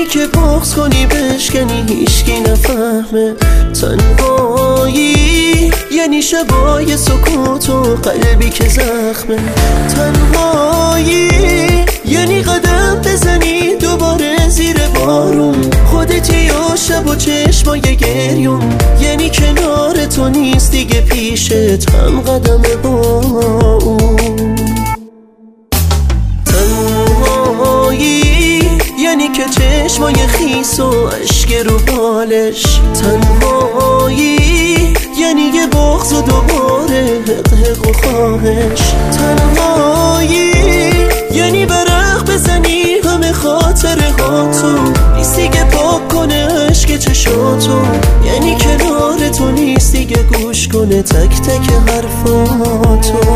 که بغض کنی بشکنی هیچکی نفهمه. تنهایی یعنی شبای سکوت و قلبی که زخمه. تنهایی یعنی قدم بزنی دوباره زیر بارون، خودتی و شب و چشمای گریون. یعنی کنار تو نیست دیگه پیشت هم قدم با اون. تنهایی یعنی که چشمای خیس و اشک رو بالش. تنهایی یعنی یه بغض و دوباره حق و خواهش. تنهایی یعنی برق بزنی همه خاطره ها تو نیست دیگه پاک کنه عشق چشاتو. یعنی کنار تو نیست دیگه گوش کنه تک تک حرفاتو.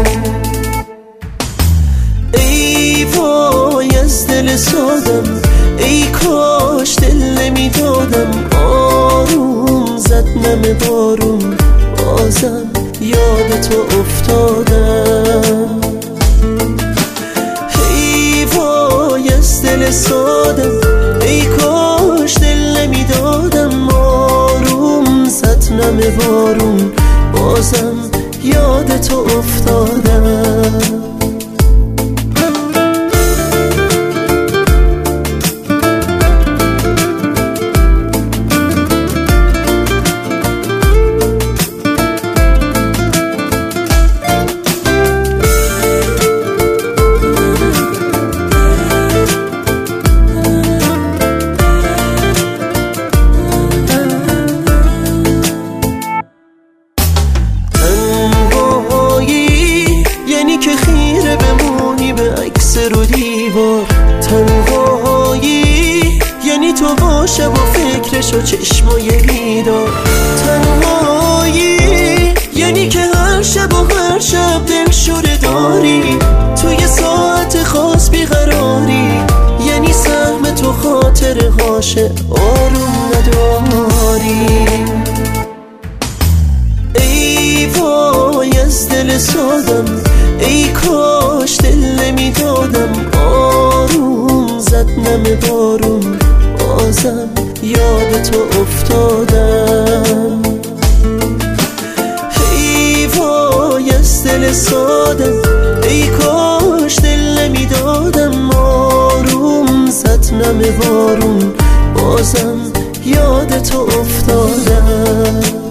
ای وای از دل سادم، ای کاش دل نمیدادم. آروم زد نم بارون، بازم یاد تو افتادم. ای وای از دل سادم، ای کاش دل نمیدادم. آروم زد نم بارون، بازم یاد تو افتادم. که خیره بمونی به عکس رو دیوار. تنهایی یعنی تو با شب و فکرش و چشمای بیدار. تنهایی یعنی که هر شب و هر شب دلشوره داری، توی ساعت خاص بیقراری. یعنی سهم تو خاطره هاشه آروم نداری. ای وای از دل سادم، ای کاش دل نمیدادم. آروم زد نم بارون، بازم یاد تو افتادم. ای وای از دل سادم، ای کاش دل نمیدادم. آروم زد نم بارون، بازم یاد تو افتادم.